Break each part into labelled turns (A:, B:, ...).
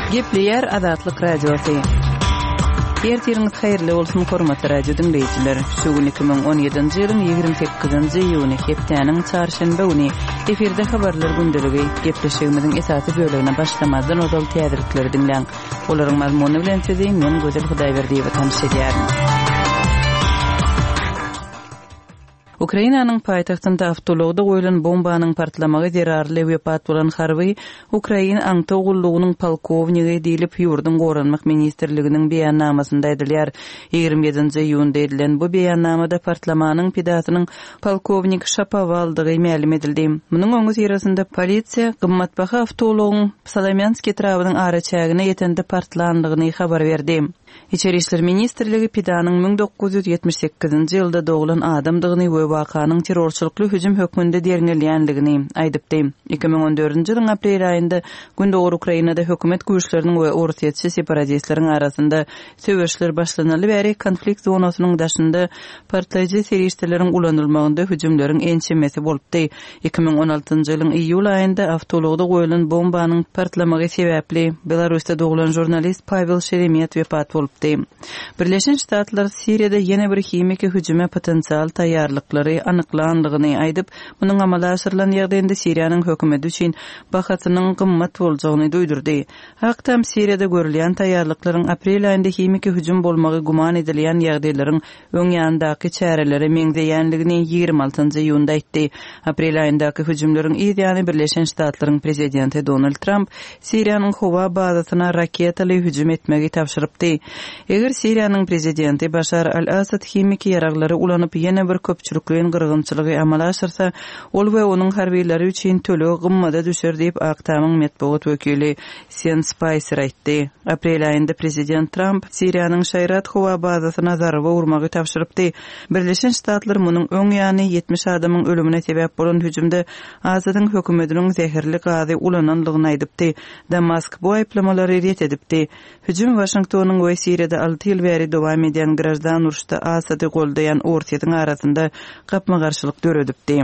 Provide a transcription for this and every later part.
A: Gepleyer Azatlyk Radiosu. Ertiriniz hayırlı olsun hormatly radio dinleyijiler. Şu gün 2017-nji ýylyň 28-nji ýuny hepdeniň çarşamba güni efirde habarlar gündəligi gepleşigimiziň esasy bölegine başlamadan odal täzirlikleri dinleň. Olaryň mazmuny bilen sizi men Gözel Hudaýberdiýew tanış edýärim. Ukrainanyň paýtagtynda awtologda goýulan bombanyň partlamagy zerarly wepat bolan harby Ukraina aňta ugullygynyň polkownigi diýilip ýurdun goranmak ministrliginiň beýannamasynda edilýär. 27-nji ýunda edilen bu beýannamada partlamanyň pidatynyň polkownik Shapovaldygy ma'lum edildi. Munyň öňü ýerasynda polisiýa gymmatbaha awtologyň Salomyanskiy trabynyň araçagyna ýetende partlandygyny habar berdi. İçeri işler ministrligi pidanyň 1978-nji ýylda doğulan adamdygyny we wakanyň terrorçylykly hüjüm hökmünde derňelýänligini aýdypdy. 2014-nji ýylyň aprel aýynda gündöwür Ukrainada hökümet güýçleriniň we ortaýetçi separatistleriň arasynda söwüşler başlanaly bäri konflikt zonasynyň daşynda partlaýjy serişdeleriň ulanylmagynda hüjümleriň ençemesi bolupdy. 2016-njy ýylyň iýul aýynda awtologda goýulan bombanyň partlamagy sebäpli Belarusda doğulan jurnalist Pavel Sheremet wepat bolupdy. Birleşen Ştatlar Siriýada ýene bir himiki hüjüme potensial taýýarlyklary anyklandygyny aýdyp, munyň amala aşyrylan ýagdaýynda Siriýanyň hökümeti üçin bahatynyň gymmat boljagyny duýdurdy. Haktam Siriýada görülýän taýýarlyklaryň aprel aýynda himiki hüjüm bolmagy guman edilýän ýagdaýlaryň öňýändaky çäreleri meňzeýänligini 26-njy ýunda aýtdy. Aprel aýyndaky hüjümleriň ýa-da Birleşen Ştatlaryň prezidenti Donald Trump Siriýanyň howa bazasyna raketaly hüjüm etmegi tapşyrypdy. Eger Siriýanyň prezidenti Bashar al-Assad himiki ýaraglary ulanyp ýene bir köpçülikliň gyrgynçylygy amala aşyrsa, ol we onuň harbiýleri üçin tölegi gymmada düşer diýip Aktamyň medeniýet wekili Sean Spicer aýtdy. Aprel aýynda prezident Trump Siriýanyň Şayrat howa bazasyna zarba urmagy tapşyrypdy. Birleşen Ştatlar munyň öňýany 70 adamyň ölümine sebäp bolan hüjümde Assadyň hökümetiniň zehirli gazy ulananlygyny aýdypdy. Damask bu aýplamalary ret edipdi. Hüjüm Washingtonyň we Siriýada 6 ýyl bäri dowam edýän grajdan uruşda Assady goldaýan ortaýyň arasynda gapma-garşylyk döredipdi.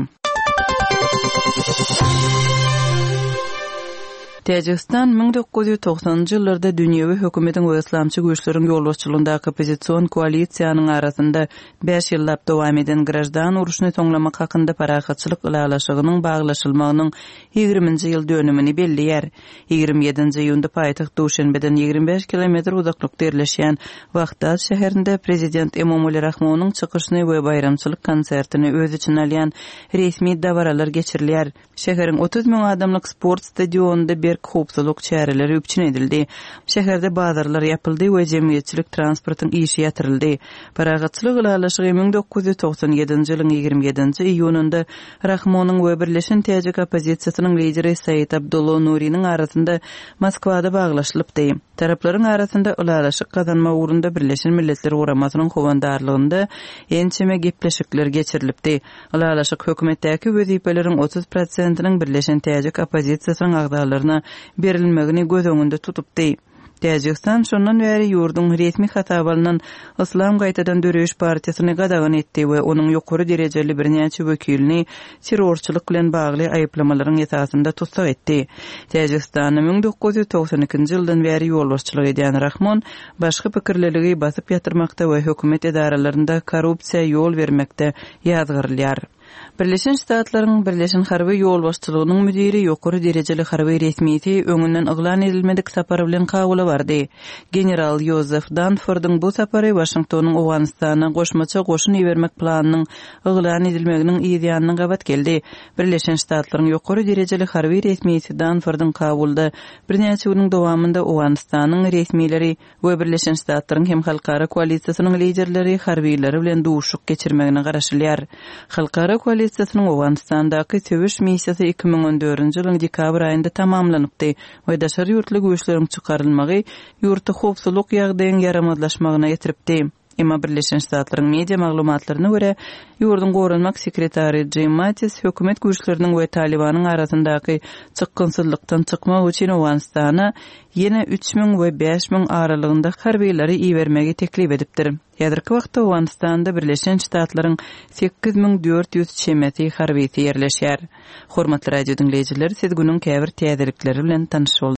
A: Täjikistan 1990-njy ýyllarda dünýäwi hökümetiň we islamçy güýçleriň ýolbaşçylygyndaky opozisiýon koalisiýanyň arasynda 5 ýyllap dowam eden grajdan uruşyny toňlamak hakynda parahatçylyk ýalaşygynyň baglaşylmagynyň 20-nji ýyl dönümini belliýär. 27-nji ýunda paýtaxt Duşanbeden 25 kilometr uzaklykda ýerleşýän Bagdad şäherinde prezident Emomali Rahmonyň çykyşyny we bayramçylyk konsertini öz içine alýan resmi dawralar geçirilýär. Şäheriň 30 000 adamlyk sport stadionunda bir hopsuluk çäreleri üpçün edildi. Şäherde bazarlar yapyldy we jemgyýetçilik transportyň işi ýatyrildy. Paragatçylyk ýalaşygy 1997-nji ýylyň 27-nji iýununda Rahmonyň we Birleşen Täjik opozisiýasynyň lideri Said Abdullah Nuriniň arasynda Moskwada baglaşylypdy. Taraplaryň arasynda ýalaşyk kazanma ugrunda Birleşen Milletler Guramasynyň howandarlygynda ençeme gepleşikler geçirilipdi. Ýalaşyk hökümetdäki wezipeleriň 30%-iniň Birleşen Täjik opozisiýasynyň agdalaryna berilmegini göz öňünde tutupdy. Täjikistan şondan bäri ýurdun resmi hatap alynan Islam gaýtadan döreş partiýasyny gadagan etdi we onuň ýokary derejeli birnäçe wekilini terrorçylyk bilen bagly aýyplamalaryň esasynda tutsak etdi. Täjikistan 1992-nji ýyldan bäri ýolbaşçylyk edýän Rahmon başga pikirleligi basyp ýatyrmakda we hökümet edarelerinde korrupsiýa ýol bermekde ýazgyrylýar. Birleşen Ştatlaryň Birleşen Harby ýolbaşçylygynyň müdiri ýokary derejeli harby resmiýeti öňünden yglan edilmedik sapary bilen kabula bardy. General Joseph Dunford'un bu sapary Washingtonyň Owganistana goşmaça goşun ýermek planynyň yglan edilmeginiň ýa-da gabat geldi. Birleşen Ştatlaryň ýokary derejeli harby resmiýeti Dunford'un kabulda birnäçe güniň dowamında Owganistanyň resmiýetleri we Birleşen Ştatlaryň hem halkara koalisiýasynyň liderleri harbiýleri bilen duşuk geçirmegine garaşylýar. Halkara koalisiýasynyň Owganistandaky söwüş missiýasy 2014-nji ýylyň dekabr aýynda tamamlanypdy we daşary ýurtly güýçleriň çykarylmagy ýurtda howpsuzlyk ýagdaýynyň yaramazlaşmagyna getiripdi. Emma Birleşen Ştatlaryň media maglumatlaryna görä, ýurdun goranmak sekretary Jim Mattis hökümet güýçleriniň we Talibanyň arasyndaky çykgynsyzlykdan çykmak üçin Owganistana ýene 3000 we 5000 aralygynda harbiýleri iýermegi teklip edipdir. Ýadyrky wagtda Owganistanda Birleşen Ştatlaryň 8400 çemeti harbiýeti ýerleşýär. Hormatly radio dinleýijiler, siz günüň käbir täzelikleri bilen tanış